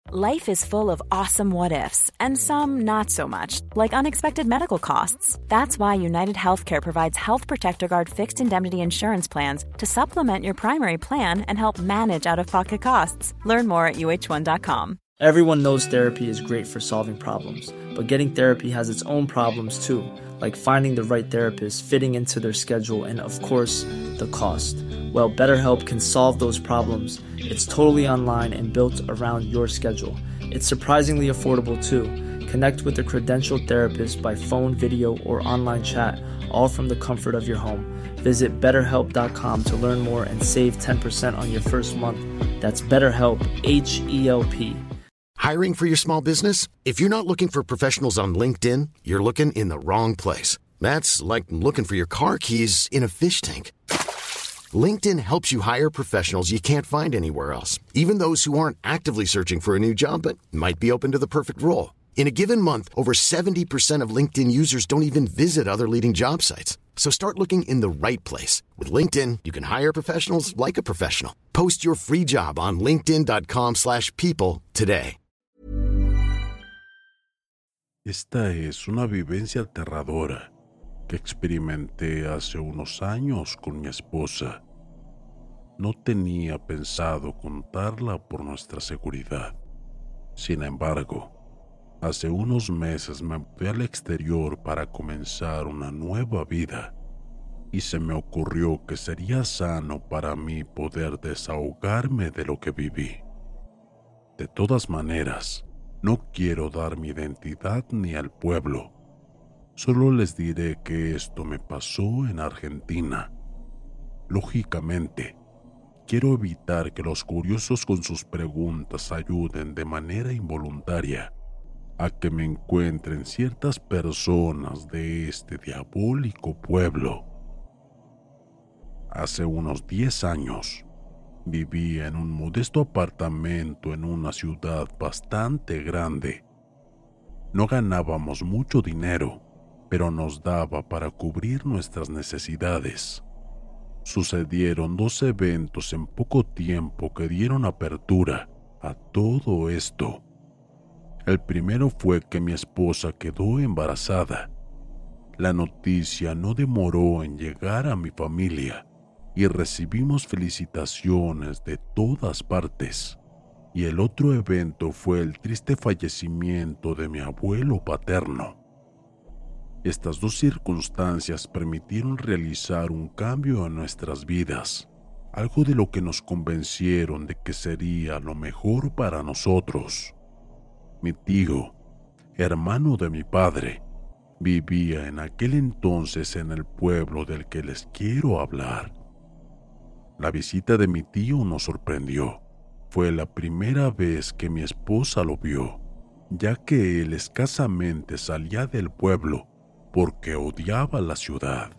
Life is full of awesome what-ifs, and some not so much, like unexpected medical costs. That's why United Healthcare provides Health Protector Guard fixed indemnity insurance plans to supplement your primary plan and help manage out-of-pocket costs. Learn more at uh1.com. Everyone knows therapy is great for solving problems, but getting therapy has its own problems too, like finding the right therapist, fitting into their schedule, and of course, the cost. Well, BetterHelp can solve those problems. It's totally online and built around your schedule. It's surprisingly affordable too. Connect with a credentialed therapist by phone, video, or online chat, all from the comfort of your home. Visit BetterHelp.com to learn more and save 10% on your first month. That's BetterHelp, H-E-L-P. Hiring for your small business? If you're not looking for professionals on LinkedIn, you're looking in the wrong place. That's like looking for your car keys in a fish tank. LinkedIn helps you hire professionals you can't find anywhere else, even those who aren't actively searching for a new job but might be open to the perfect role. In a given month, over 70% of LinkedIn users don't even visit other leading job sites. So start looking in the right place. With LinkedIn, you can hire professionals like a professional. Post your free job on linkedin.com/people today. Esta es una vivencia aterradora que experimenté hace unos años con mi esposa. No tenía pensado contarla por nuestra seguridad. Sin embargo, hace unos meses me fui al exterior para comenzar una nueva vida y se me ocurrió que sería sano para mí poder desahogarme de lo que viví. De todas maneras, no quiero dar mi identidad ni al pueblo. Solo les diré que esto me pasó en Argentina. Lógicamente, quiero evitar que los curiosos con sus preguntas ayuden de manera involuntaria a que me encuentren ciertas personas de este diabólico pueblo. Hace unos 10 años, vivía en un modesto apartamento en una ciudad bastante grande. No ganábamos mucho dinero, pero nos daba para cubrir nuestras necesidades. Sucedieron 2 eventos en poco tiempo que dieron apertura a todo esto. El primero fue que mi esposa quedó embarazada. La noticia no demoró en llegar a mi familia y recibimos felicitaciones de todas partes. Y el otro evento fue el triste fallecimiento de mi abuelo paterno. Estas 2 circunstancias permitieron realizar un cambio en nuestras vidas, algo de lo que nos convencieron de que sería lo mejor para nosotros. Mi tío, hermano de mi padre, vivía en aquel entonces en el pueblo del que les quiero hablar. La visita de mi tío nos sorprendió. Fue la primera vez que mi esposa lo vio, ya que él escasamente salía del pueblo porque odiaba la ciudad.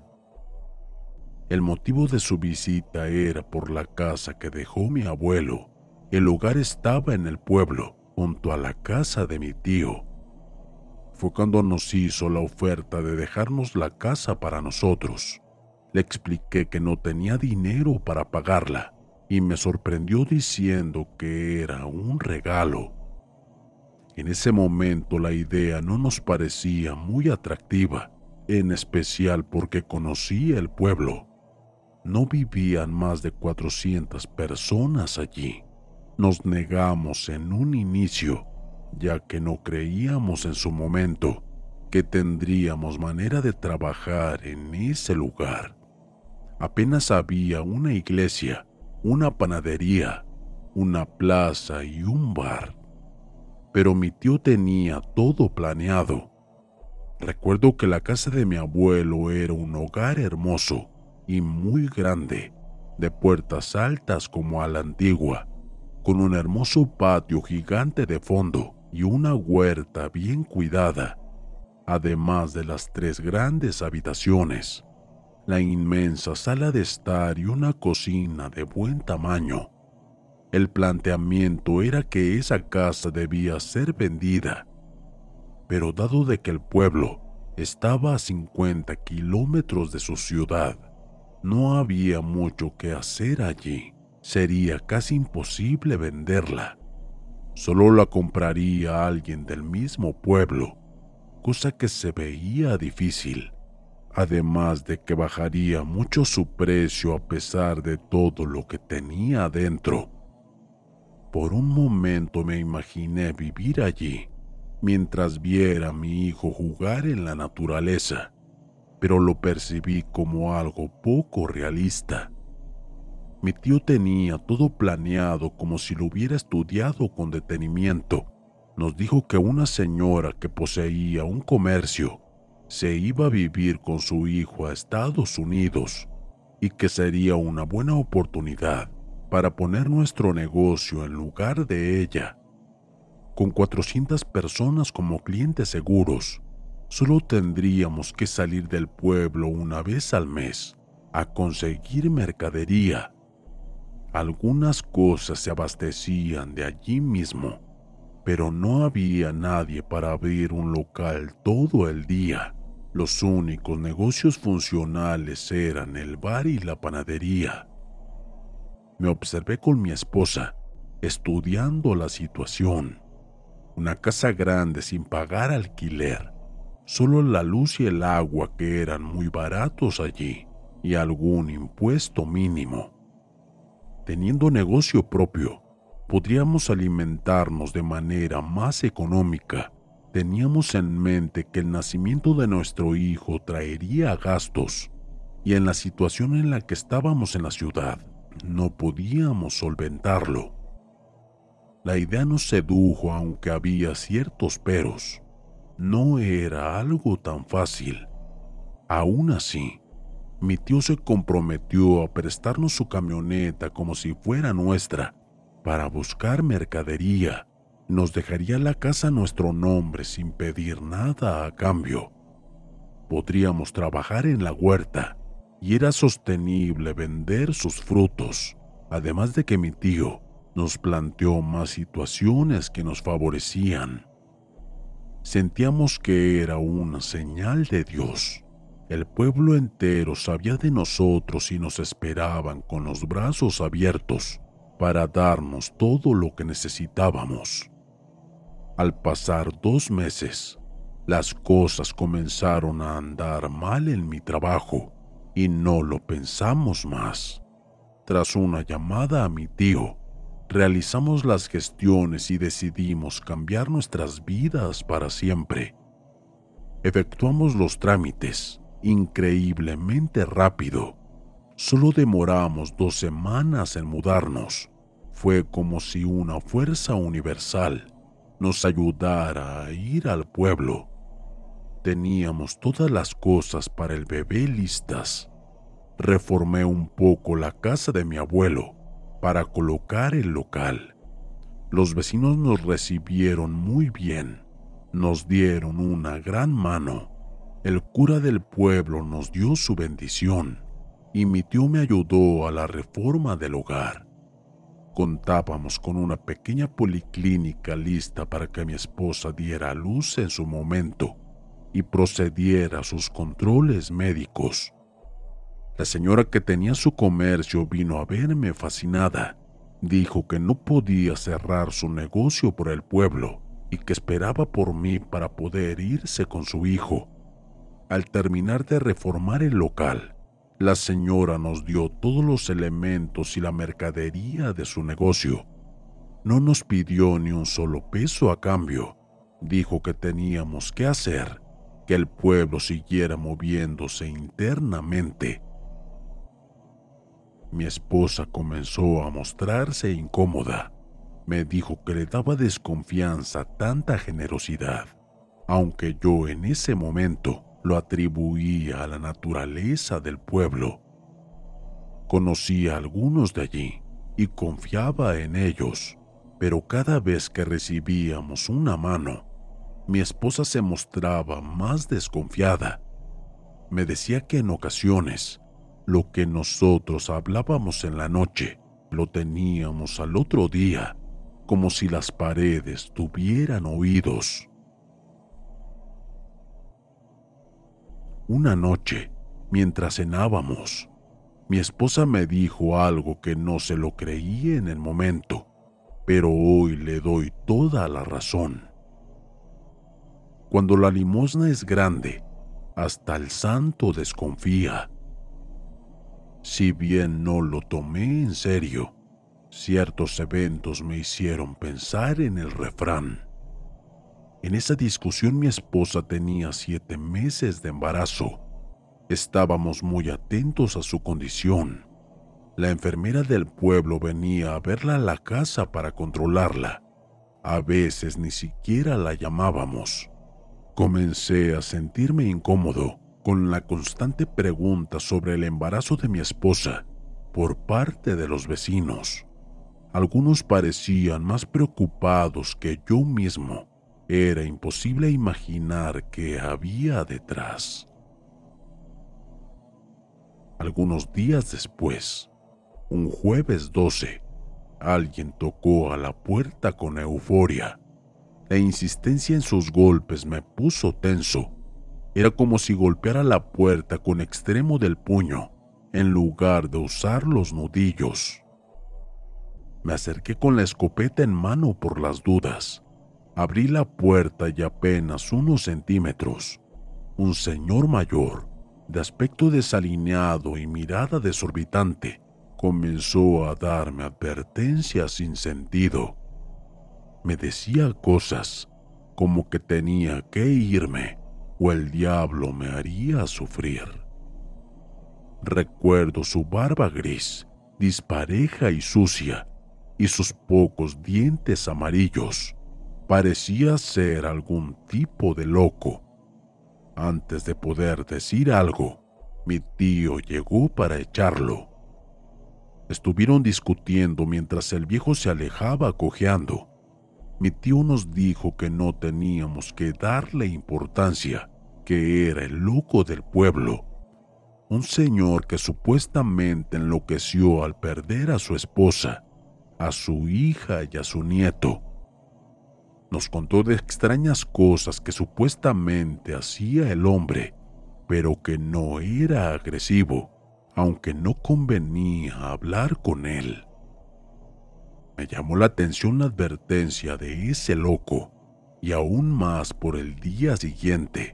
El motivo de su visita era por la casa que dejó mi abuelo. El lugar estaba en el pueblo, junto a la casa de mi tío. Fue cuando nos hizo la oferta de dejarnos la casa para nosotros. Le expliqué que no tenía dinero para pagarla y me sorprendió diciendo que era un regalo. En ese momento la idea no nos parecía muy atractiva, en especial porque conocía el pueblo. No vivían más de 400 personas allí. Nos negamos en un inicio, ya que no creíamos en su momento que tendríamos manera de trabajar en ese lugar. Apenas había una iglesia, una panadería, una plaza y un bar. Pero mi tío tenía todo planeado. Recuerdo que la casa de mi abuelo era un hogar hermoso y muy grande, de puertas altas como a la antigua, con un hermoso patio gigante de fondo y una huerta bien cuidada, además de las 3 grandes habitaciones, la inmensa sala de estar y una cocina de buen tamaño. El planteamiento era que esa casa debía ser vendida, pero dado de que el pueblo estaba a 50 kilómetros de su ciudad, no había mucho que hacer allí. Sería casi imposible venderla. Solo la compraría alguien del mismo pueblo, cosa que se veía difícil, además de que bajaría mucho su precio a pesar de todo lo que tenía adentro. Por un momento me imaginé vivir allí, mientras viera a mi hijo jugar en la naturaleza, pero lo percibí como algo poco realista. Mi tío tenía todo planeado como si lo hubiera estudiado con detenimiento. Nos dijo que una señora que poseía un comercio se iba a vivir con su hijo a Estados Unidos y que sería una buena oportunidad para poner nuestro negocio en lugar de ella. Con 400 personas como clientes seguros, solo tendríamos que salir del pueblo una vez al mes a conseguir mercadería. Algunas cosas se abastecían de allí mismo, pero no había nadie para abrir un local todo el día. Los únicos negocios funcionales eran el bar y la panadería. Me observé con mi esposa, estudiando la situación. Una casa grande sin pagar alquiler, solo la luz y el agua que eran muy baratos allí, y algún impuesto mínimo. Teniendo negocio propio, podríamos alimentarnos de manera más económica. Teníamos en mente que el nacimiento de nuestro hijo traería gastos, y en la situación en la que estábamos en la ciudad, no podíamos solventarlo. La idea nos sedujo aunque había ciertos peros. No era algo tan fácil. Aún así, mi tío se comprometió a prestarnos su camioneta como si fuera nuestra para buscar mercadería. Nos dejaría la casa a nuestro nombre sin pedir nada a cambio. Podríamos trabajar en la huerta y era sostenible vender sus frutos, además de que mi tío nos planteó más situaciones que nos favorecían. Sentíamos que era una señal de Dios. El pueblo entero sabía de nosotros y nos esperaban con los brazos abiertos para darnos todo lo que necesitábamos. Al pasar 2 meses, las cosas comenzaron a andar mal en mi trabajo y no lo pensamos más. Tras una llamada a mi tío, realizamos las gestiones y decidimos cambiar nuestras vidas para siempre. Efectuamos los trámites increíblemente rápido. Solo demoramos 2 semanas en mudarnos. Fue como si una fuerza universal nos ayudara a ir al pueblo. Teníamos todas las cosas para el bebé listas. Reformé un poco la casa de mi abuelo para colocar el local. Los vecinos nos recibieron muy bien. Nos dieron una gran mano. El cura del pueblo nos dio su bendición y mi tío me ayudó a la reforma del hogar. Contábamos con una pequeña policlínica lista para que mi esposa diera a luz en su momento y procediera a sus controles médicos. La señora que tenía su comercio vino a verme fascinada. Dijo que no podía cerrar su negocio por el pueblo y que esperaba por mí para poder irse con su hijo. Al terminar de reformar el local, la señora nos dio todos los elementos y la mercadería de su negocio. No nos pidió ni un solo peso a cambio. Dijo que teníamos que hacer que el pueblo siguiera moviéndose internamente. Mi esposa comenzó a mostrarse incómoda. Me dijo que le daba desconfianza tanta generosidad, aunque yo en ese momento lo atribuía a la naturaleza del pueblo. Conocía a algunos de allí y confiaba en ellos, pero cada vez que recibíamos una mano, mi esposa se mostraba más desconfiada. Me decía que en ocasiones, lo que nosotros hablábamos en la noche, lo teníamos al otro día, como si las paredes tuvieran oídos. Una noche, mientras cenábamos, mi esposa me dijo algo que no se lo creí en el momento, pero hoy le doy toda la razón. Cuando la limosna es grande, hasta el santo desconfía. Si bien no lo tomé en serio, ciertos eventos me hicieron pensar en el refrán. En esa discusión mi esposa tenía 7 meses de embarazo. Estábamos muy atentos a su condición. La enfermera del pueblo venía a verla a la casa para controlarla. A veces ni siquiera la llamábamos. Comencé a sentirme incómodo con la constante pregunta sobre el embarazo de mi esposa por parte de los vecinos. Algunos parecían más preocupados que yo mismo. Era imposible imaginar qué había detrás. Algunos días después, un jueves 12, alguien tocó a la puerta con euforia. La insistencia en sus golpes me puso tenso. Era como si golpeara la puerta con extremo del puño, en lugar de usar los nudillos. Me acerqué con la escopeta en mano por las dudas. Abrí la puerta y apenas unos centímetros. Un señor mayor, de aspecto desalineado y mirada desorbitante, comenzó a darme advertencias sin sentido. Me decía cosas como que tenía que irme o el diablo me haría sufrir. Recuerdo su barba gris, dispareja y sucia, y sus pocos dientes amarillos. Parecía ser algún tipo de loco. Antes de poder decir algo, mi tío llegó para echarlo. Estuvieron discutiendo mientras el viejo se alejaba cojeando. Mi tío nos dijo que no teníamos que darle importancia, que era el loco del pueblo, un señor que supuestamente enloqueció al perder a su esposa, a su hija y a su nieto. Nos contó de extrañas cosas que supuestamente hacía el hombre, pero que no era agresivo, aunque no convenía hablar con él. Me llamó la atención la advertencia de ese loco, y aún más por el día siguiente.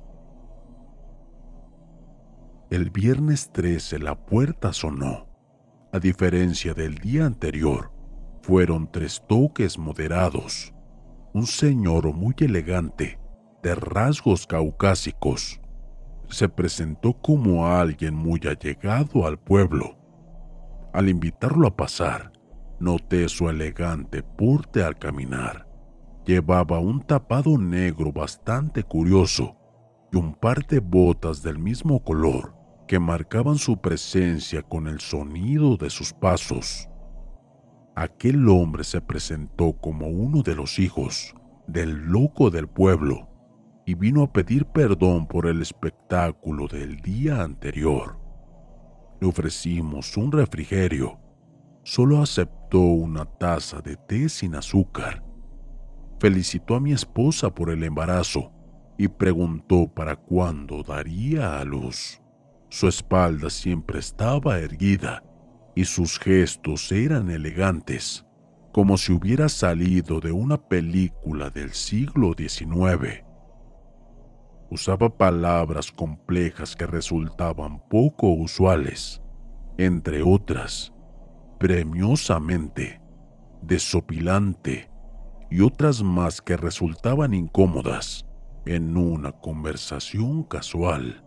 El viernes 13 la puerta sonó. A diferencia del día anterior, fueron 3 toques moderados. Un señor muy elegante, de rasgos caucásicos, se presentó como alguien muy allegado al pueblo. Al invitarlo a pasar, noté su elegante porte al caminar. Llevaba un tapado negro bastante curioso y un par de botas del mismo color que marcaban su presencia con el sonido de sus pasos. Aquel hombre se presentó como uno de los hijos del loco del pueblo y vino a pedir perdón por el espectáculo del día anterior. Le ofrecimos un refrigerio. Solo aceptó una taza de té sin azúcar. Felicitó a mi esposa por el embarazo y preguntó para cuándo daría a luz. Su espalda siempre estaba erguida y sus gestos eran elegantes, como si hubiera salido de una película del siglo XIX. Usaba palabras complejas que resultaban poco usuales, entre otras, premiosamente, desopilante y otras más que resultaban incómodas en una conversación casual.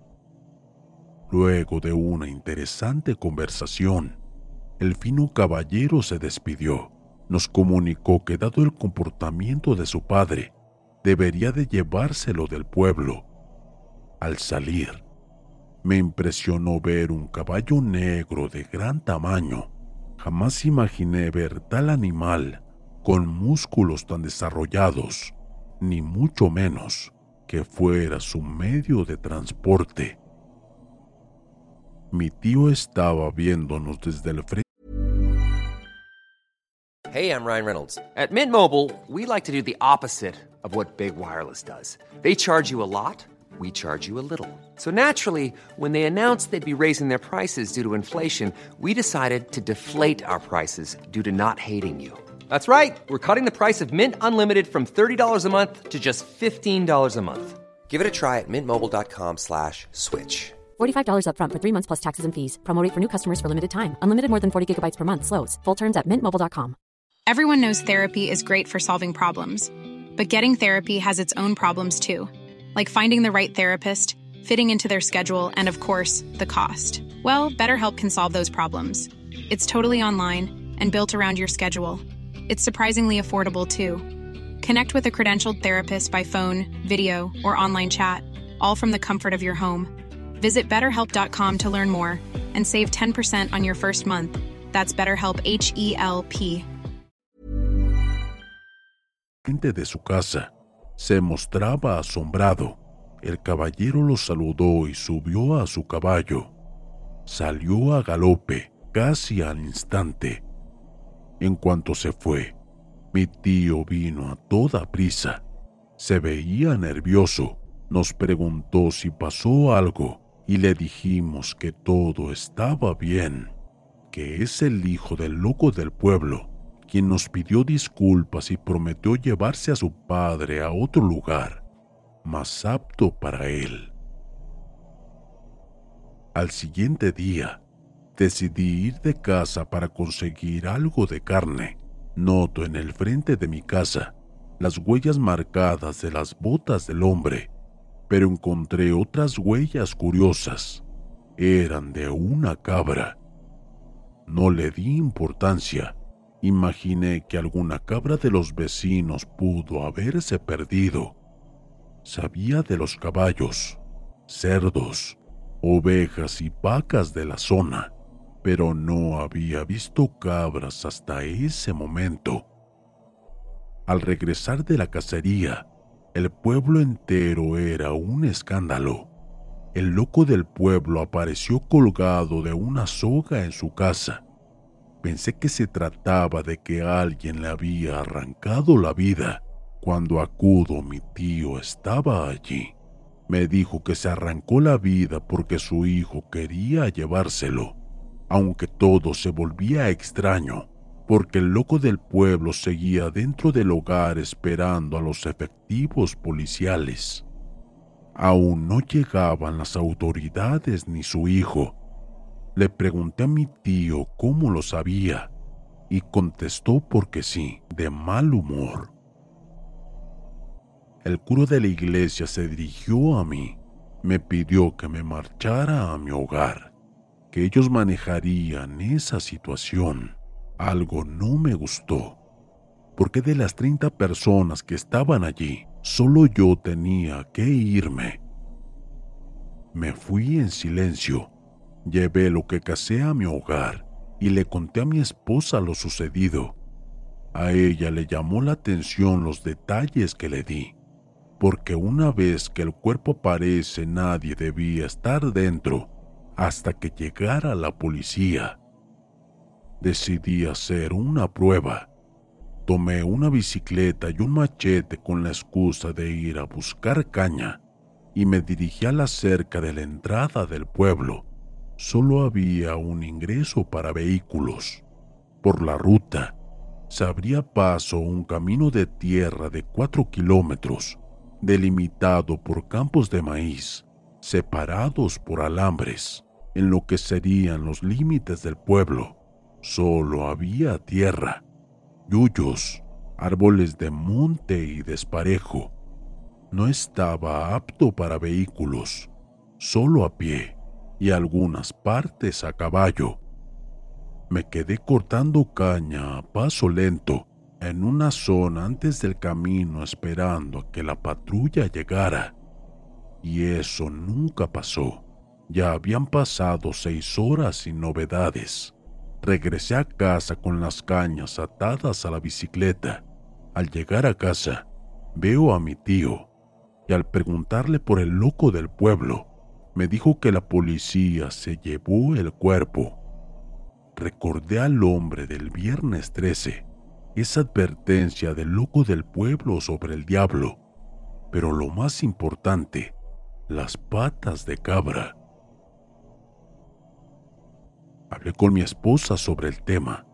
Luego de una interesante conversación, el fino caballero se despidió. Nos comunicó que dado el comportamiento de su padre, debería de llevárselo del pueblo. Al salir, me impresionó ver un caballo negro de gran tamaño. Jamás imaginé ver tal animal con músculos tan desarrollados, ni mucho menos que fuera su medio de transporte. Mi tío estaba viéndonos desde el frente. Hey, I'm Ryan Reynolds. At Mint Mobile, we like to do the opposite of what Big Wireless does. They charge you a lot, we charge you a little. So naturally, when they announced they'd be raising their prices due to inflation, we decided to deflate our prices due to not hating you. That's right. We're cutting the price of Mint Unlimited from $30 a month to just $15 a month. Give it a try at mintmobile.com/switch. $45 up front for 3 months plus taxes and fees. Promo rate for new customers for limited time. Unlimited more than 40 gigabytes per month slows. Full terms at mintmobile.com. Everyone knows therapy is great for solving problems. But getting therapy has its own problems too. Like finding the right therapist, fitting into their schedule, and of course, the cost. Well, BetterHelp can solve those problems. It's totally online and built around your schedule. It's surprisingly affordable, too. Connect with a credentialed therapist by phone, video, or online chat, all from the comfort of your home. Visit BetterHelp.com to learn more and save 10% on your first month. That's BetterHelp, H-E-L-P. De su casa se mostraba asombrado. El caballero lo saludó y subió a su caballo. Salió a galope casi al instante. En cuanto se fue, mi tío vino a toda prisa. Se veía nervioso. Nos preguntó si pasó algo y le dijimos que todo estaba bien, que es el hijo del loco del pueblo, quien nos pidió disculpas y prometió llevarse a su padre a otro lugar, más apto para él. Al siguiente día, decidí ir de casa para conseguir algo de carne. Noto en el frente de mi casa las huellas marcadas de las botas del hombre, pero encontré otras huellas curiosas. Eran de una cabra. No le di importancia. Imaginé que alguna cabra de los vecinos pudo haberse perdido. Sabía de los caballos, cerdos, ovejas y vacas de la zona, pero no había visto cabras hasta ese momento. Al regresar de la cacería, el pueblo entero era un escándalo. El loco del pueblo apareció colgado de una soga en su casa. Pensé que se trataba de que alguien le había arrancado la vida. Cuando acudo, mi tío estaba allí. Me dijo que se arrancó la vida porque su hijo quería llevárselo, aunque todo se volvía extraño, porque el loco del pueblo seguía dentro del hogar esperando a los efectivos policiales. Aún no llegaban las autoridades ni su hijo. Le pregunté a mi tío cómo lo sabía y contestó porque sí, de mal humor. El cura de la iglesia se dirigió a mí. Me pidió que me marchara a mi hogar, que ellos manejarían esa situación. Algo no me gustó, porque de las 30 personas que estaban allí, solo yo tenía que irme. Me fui en silencio. Llevé lo que cacé a mi hogar y le conté a mi esposa lo sucedido. A ella le llamó la atención los detalles que le di, porque una vez que el cuerpo aparece nadie debía estar dentro hasta que llegara la policía. Decidí hacer una prueba. Tomé una bicicleta y un machete con la excusa de ir a buscar caña y me dirigí a la cerca de la entrada del pueblo. Solo había un ingreso para vehículos. Por la ruta se abría paso un camino de tierra de 4 kilómetros, delimitado por campos de maíz, separados por alambres, en lo que serían los límites del pueblo. Solo había tierra, yuyos, árboles de monte y desparejo. No estaba apto para vehículos, solo a pie y algunas partes a caballo. Me quedé cortando caña a paso lento en una zona antes del camino esperando a que la patrulla llegara. Y eso nunca pasó. Ya habían pasado 6 horas sin novedades. Regresé a casa con las cañas atadas a la bicicleta. Al llegar a casa, veo a mi tío, y al preguntarle por el loco del pueblo, me dijo que la policía se llevó el cuerpo. Recordé al hombre del viernes 13, esa advertencia del loco del pueblo sobre el diablo, pero lo más importante, las patas de cabra. Hablé con mi esposa sobre el tema.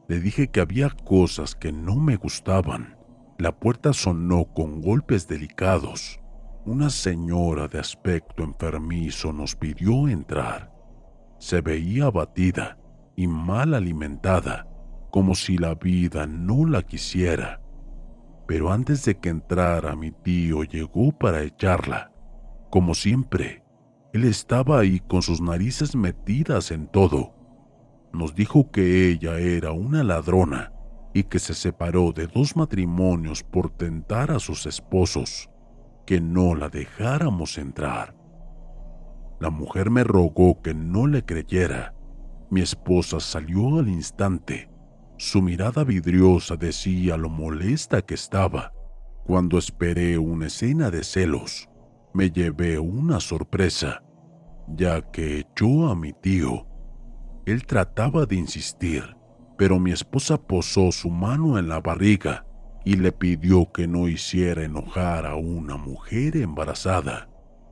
Le dije que había cosas que no me gustaban. La puerta sonó con golpes delicados. Una señora de aspecto enfermizo nos pidió entrar. Se veía abatida y mal alimentada, como si la vida no la quisiera. Pero antes de que entrara, mi tío llegó para echarla. Como siempre, él estaba ahí con sus narices metidas en todo. Nos dijo que ella era una ladrona y que se separó de 2 matrimonios por tentar a sus esposos, que no la dejáramos entrar. La mujer me rogó que no le creyera. Mi esposa salió al instante. Su mirada vidriosa decía lo molesta que estaba. Cuando esperé una escena de celos, me llevé una sorpresa, ya que echó a mi tío. Él trataba de insistir, pero mi esposa posó su mano en la barriga y le pidió que no hiciera enojar a una mujer embarazada.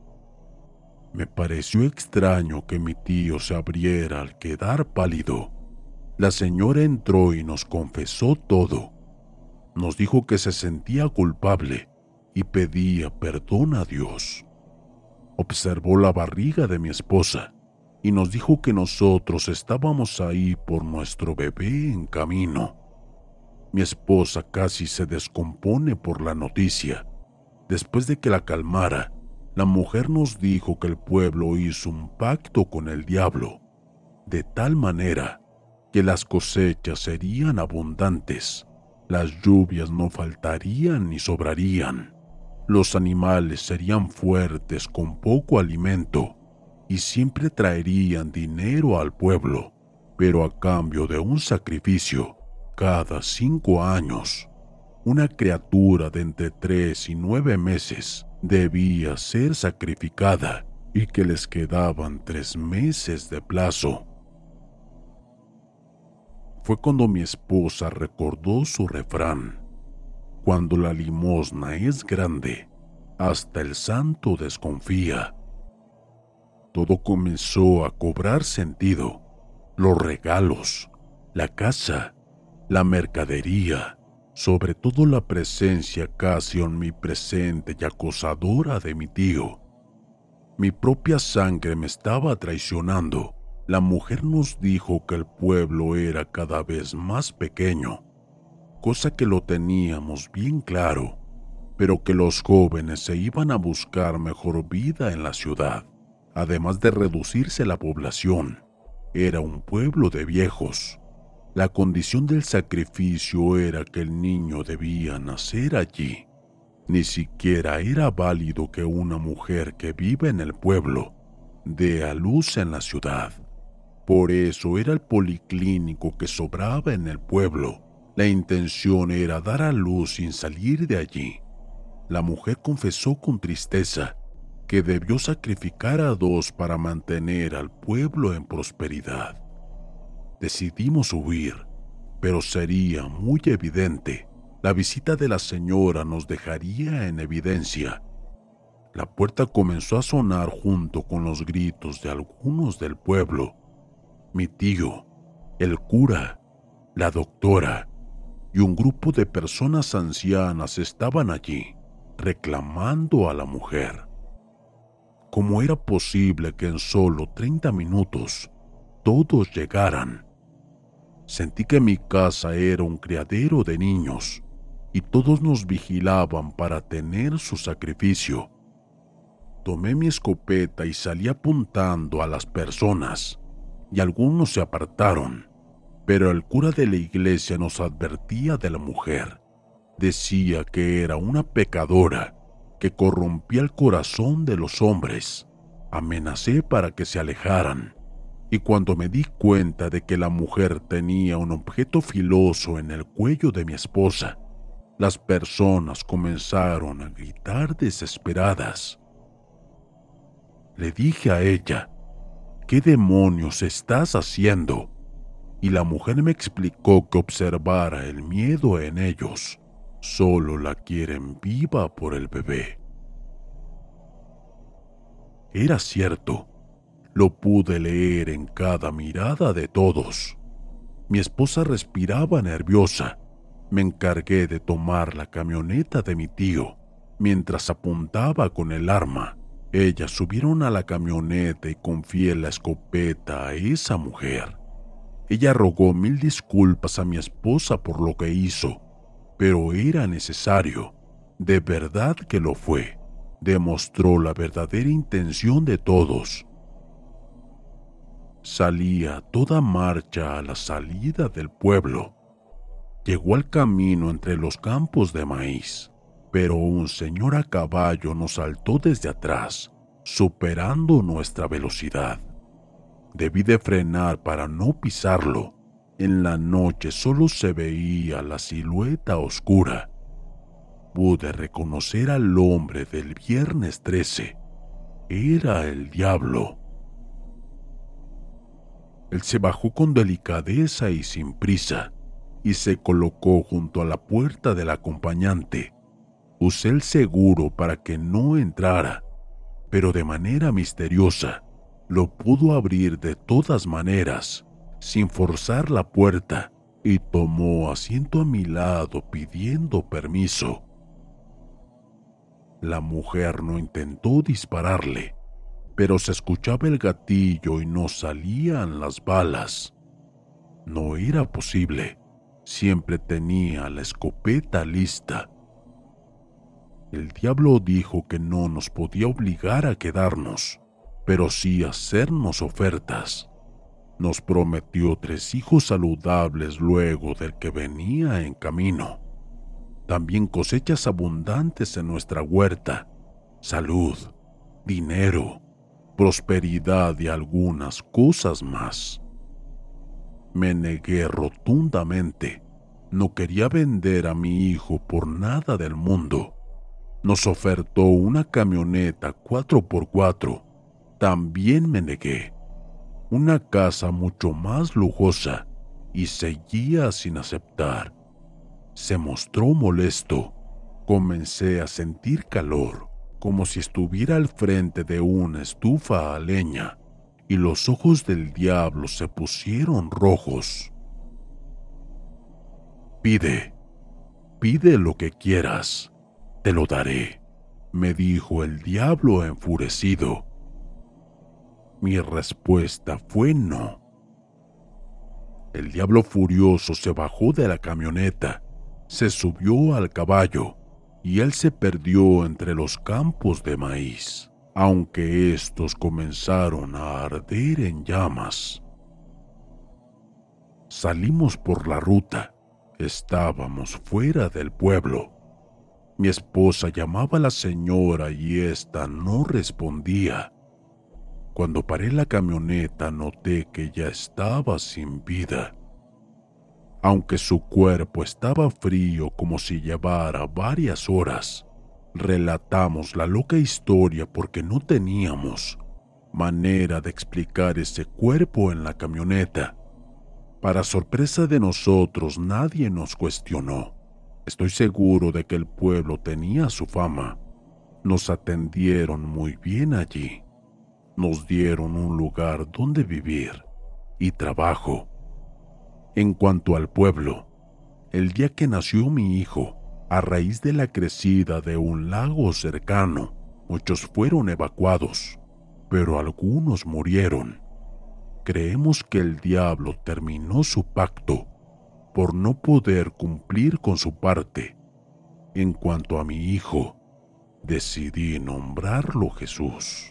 Me pareció extraño que mi tío se abriera al quedar pálido. La señora entró y nos confesó todo. Nos dijo que se sentía culpable y pedía perdón a Dios. Observó la barriga de mi esposa y nos dijo que nosotros estábamos ahí por nuestro bebé en camino. Mi esposa casi se descompone por la noticia. Después de que la calmara, la mujer nos dijo que el pueblo hizo un pacto con el diablo, de tal manera que las cosechas serían abundantes, las lluvias no faltarían ni sobrarían, los animales serían fuertes con poco alimento y siempre traerían dinero al pueblo, pero a cambio de un sacrificio cada 5 años. Una criatura de entre 3 y 9 meses debía ser sacrificada y que les quedaban 3 meses de plazo. Fue cuando mi esposa recordó su refrán: cuando la limosna es grande, hasta el santo desconfía. Todo comenzó a cobrar sentido. Los regalos, la casa, la mercadería, sobre todo la presencia casi omnipresente y acosadora de mi tío. Mi propia sangre me estaba traicionando. La mujer nos dijo que el pueblo era cada vez más pequeño, cosa que lo teníamos bien claro, pero que los jóvenes se iban a buscar mejor vida en la ciudad. Además de reducirse la población, era un pueblo de viejos. La condición del sacrificio era que el niño debía nacer allí. Ni siquiera era válido que una mujer que vive en el pueblo dé a luz en la ciudad. Por eso era el policlínico que sobraba en el pueblo. La intención era dar a luz sin salir de allí. La mujer confesó con tristeza que debió sacrificar a 2 para mantener al pueblo en prosperidad. Decidimos huir, pero sería muy evidente. La visita de la señora nos dejaría en evidencia. La puerta comenzó a sonar junto con los gritos de algunos del pueblo. Mi tío, el cura, la doctora y un grupo de personas ancianas estaban allí, reclamando a la mujer. ¿Cómo era posible que en solo 30 minutos todos llegaran? Sentí que mi casa era un criadero de niños y todos nos vigilaban para tener su sacrificio. Tomé mi escopeta y salí apuntando a las personas, y algunos se apartaron, pero el cura de la iglesia nos advertía de la mujer. Decía que era una pecadora que corrompía el corazón de los hombres. Amenacé para que se alejaran, y cuando me di cuenta de que la mujer tenía un objeto filoso en el cuello de mi esposa, las personas comenzaron a gritar desesperadas. Le dije a ella: ¿qué demonios estás haciendo? Y la mujer me explicó que observara el miedo en ellos. Solo la quieren viva por el bebé. Era cierto, lo pude leer en cada mirada de todos. Mi esposa respiraba nerviosa. Me encargué de tomar la camioneta de mi tío. Mientras apuntaba con el arma, ellas subieron a la camioneta y confié la escopeta a esa mujer. Ella rogó 1000 disculpas a mi esposa por lo que hizo, pero era necesario. De verdad que lo fue. Demostró la verdadera intención de todos. Salí a toda marcha a la salida del pueblo. Llegó al camino entre los campos de maíz, pero un señor a caballo nos saltó desde atrás, superando nuestra velocidad. Debí de frenar para no pisarlo. En la noche solo se veía la silueta oscura. Pude reconocer al hombre del viernes 13. Era el diablo. Él se bajó con delicadeza y sin prisa, y se colocó junto a la puerta del acompañante. Usé el seguro para que no entrara, pero de manera misteriosa lo pudo abrir de todas maneras, sin forzar la puerta, y tomó asiento a mi lado pidiendo permiso. La mujer no intentó dispararle, pero se escuchaba el gatillo y no salían las balas. No era posible. Siempre tenía la escopeta lista. El diablo dijo que no nos podía obligar a quedarnos, pero sí hacernos ofertas. Nos prometió 3 hijos saludables luego del que venía en camino. También cosechas abundantes en nuestra huerta, salud, dinero, prosperidad y algunas cosas más. Me negué rotundamente. No quería vender a mi hijo por nada del mundo. Nos ofertó una camioneta 4x4. También me negué. Una casa mucho más lujosa, y seguía sin aceptar. Se mostró molesto. Comencé a sentir calor, como si estuviera al frente de una estufa a leña, y los ojos del diablo se pusieron rojos. Pide lo que quieras, te lo daré, me dijo el diablo enfurecido. Mi respuesta fue no. El diablo furioso se bajó de la camioneta, se subió al caballo y él se perdió entre los campos de maíz, aunque estos comenzaron a arder en llamas. Salimos por la ruta. Estábamos fuera del pueblo. Mi esposa llamaba a la señora y ésta no respondía. Cuando paré la camioneta noté que ya estaba sin vida. Aunque su cuerpo estaba frío como si llevara varias horas, relatamos la loca historia porque no teníamos manera de explicar ese cuerpo en la camioneta. Para sorpresa de nosotros, nadie nos cuestionó. Estoy seguro de que el pueblo tenía su fama. Nos atendieron muy bien allí. Nos dieron un lugar donde vivir y trabajo. En cuanto al pueblo, el día que nació mi hijo, a raíz de la crecida de un lago cercano, muchos fueron evacuados, pero algunos murieron. Creemos que el diablo terminó su pacto por no poder cumplir con su parte. En cuanto a mi hijo, decidí nombrarlo Jesús.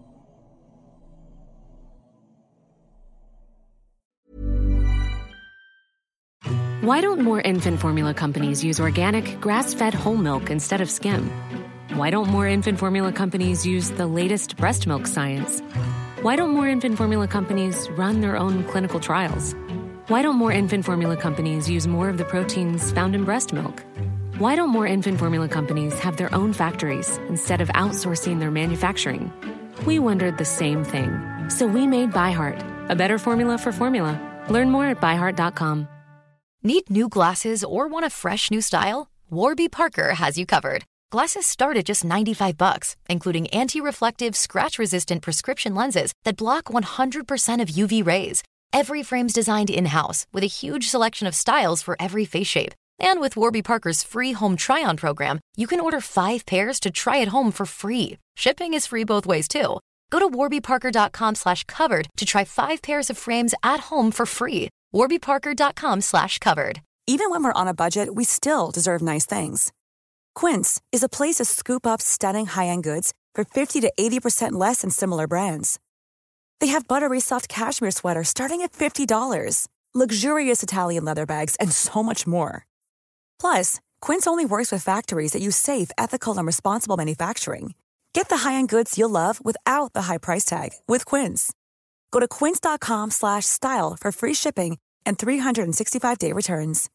Why don't more infant formula companies use organic, grass-fed whole milk instead of skim? Why don't more infant formula companies use the latest breast milk science? Why don't more infant formula companies run their own clinical trials? Why don't more infant formula companies use more of the proteins found in breast milk? Why don't more infant formula companies have their own factories instead of outsourcing their manufacturing? We wondered the same thing. So we made ByHeart, a better formula for formula. Learn more at byheart.com. Need new glasses or want a fresh new style? Warby Parker has you covered. Glasses start at just $95, including anti-reflective, scratch-resistant prescription lenses that block 100% of UV rays. Every frame's designed in-house with a huge selection of styles for every face shape. And with Warby Parker's free home try-on program, you can order 5 pairs to try at home for free. Shipping is free both ways, too. Go to warbyparker.com/covered to try 5 pairs of frames at home for free. warbyparker.com/covered. Even when we're on a budget, we still deserve nice things. Quince is a place to scoop up stunning high-end goods for 50 to 80% less than similar brands. They have buttery soft cashmere sweaters starting at $50, luxurious Italian leather bags, and so much more. Plus, Quince only works with factories that use safe, ethical, and responsible manufacturing. Get the high-end goods you'll love without the high price tag with Quince. Go to quince.com/style for free shipping and 365-day returns.